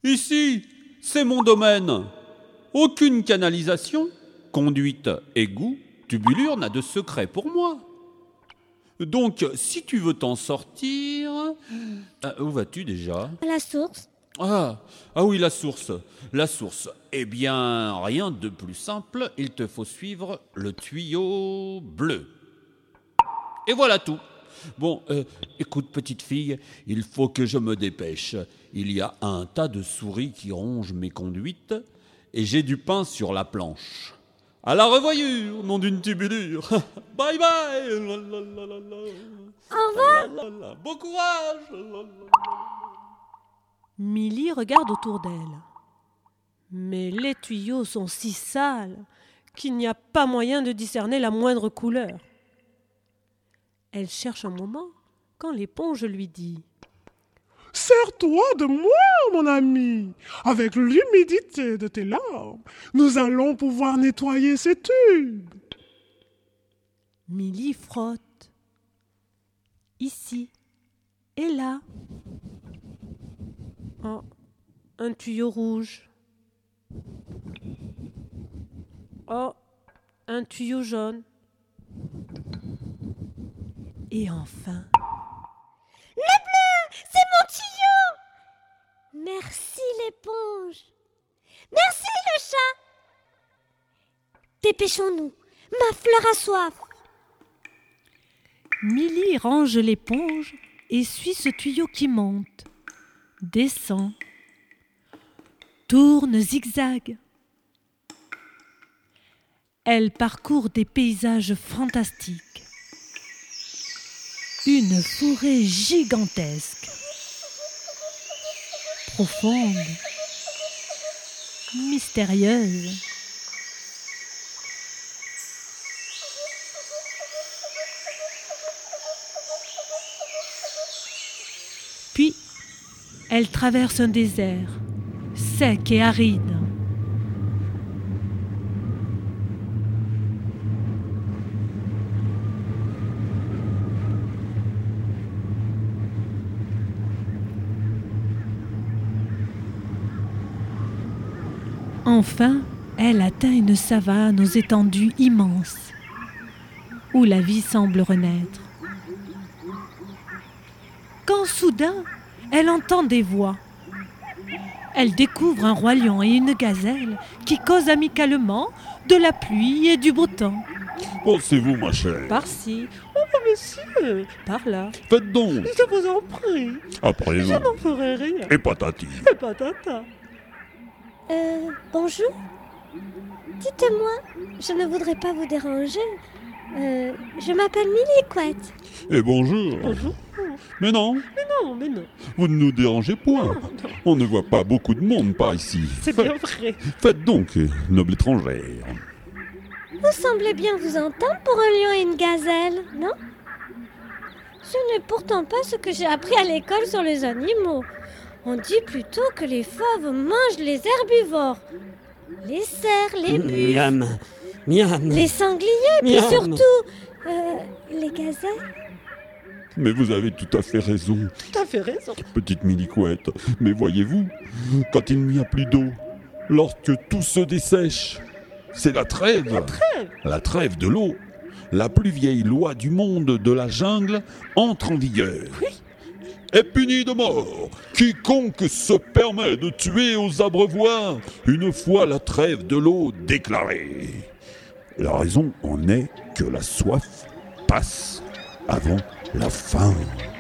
Ici, c'est mon domaine. Aucune canalisation, conduite, égout, tubulure n'a de secret pour moi. Donc, si tu veux t'en sortir... où vas-tu déjà ? À la source. Ah oui, la source. La source. Eh bien, rien de plus simple, il te faut suivre le tuyau bleu. Et voilà tout. Bon, écoute petite fille, il faut que je me dépêche. Il y a un tas de souris qui rongent mes conduites et j'ai du pain sur la planche. À la revoyure, nom d'une tubulure. Bye bye. Au revoir. Bon courage. Milly regarde autour d'elle. Mais les tuyaux sont si sales qu'il n'y a pas moyen de discerner la moindre couleur. Elle cherche un moment quand l'éponge lui dit « Sers-toi de moi, mon ami. Avec l'humidité de tes larmes, nous allons pouvoir nettoyer ces tubes. » Milly frotte. Ici et là. Oh, un tuyau rouge. Oh, un tuyau jaune. Et enfin... Le bleu, c'est mon tuyau. Merci l'éponge. Merci le chat. Dépêchons-nous, ma fleur a soif. Milly range l'éponge et suit ce tuyau qui monte, descend, tourne zigzag. Elle parcourt des paysages fantastiques. Une forêt gigantesque, profonde, mystérieuse. Puis, elle traverse un désert, sec et aride. Enfin, elle atteint une savane aux étendues immenses, où la vie semble renaître. Quand soudain, elle entend des voix. Elle découvre un roi lion et une gazelle qui causent amicalement de la pluie et du beau temps. Pensez-vous, ma chère? Par-ci, oh monsieur, par-là. Faites donc, Je vous en prie, à je présent. n'en ferai rien. Et patati. Et patata. Bonjour. Dites-moi, je ne voudrais pas vous déranger. Je m'appelle Milly Couette. Et bonjour. Bonjour. Mais non, Mais non, vous ne nous dérangez point. On ne voit pas beaucoup de monde par ici. c'est bien vrai. Faites donc, noble étrangère. Vous semblez bien vous entendre pour un lion et une gazelle, non? Ce n'est pourtant pas ce que j'ai appris à l'école sur les animaux. On dit plutôt que les fauves mangent les herbivores. Les cerfs, les buffles, Miam, miam. les sangliers, puis Miam. surtout, les gazelles. Mais vous avez tout à fait raison, Tu as fait raison. petite Milicouette. Mais voyez-vous, quand il n'y a plus d'eau, lorsque tout se dessèche, c'est la trêve. La trêve de l'eau. La plus vieille loi du monde de la jungle entre en vigueur. Est puni de mort quiconque se permet de tuer aux abreuvoirs une fois la trêve de l'eau déclarée. La raison en est que la soif passe avant la faim.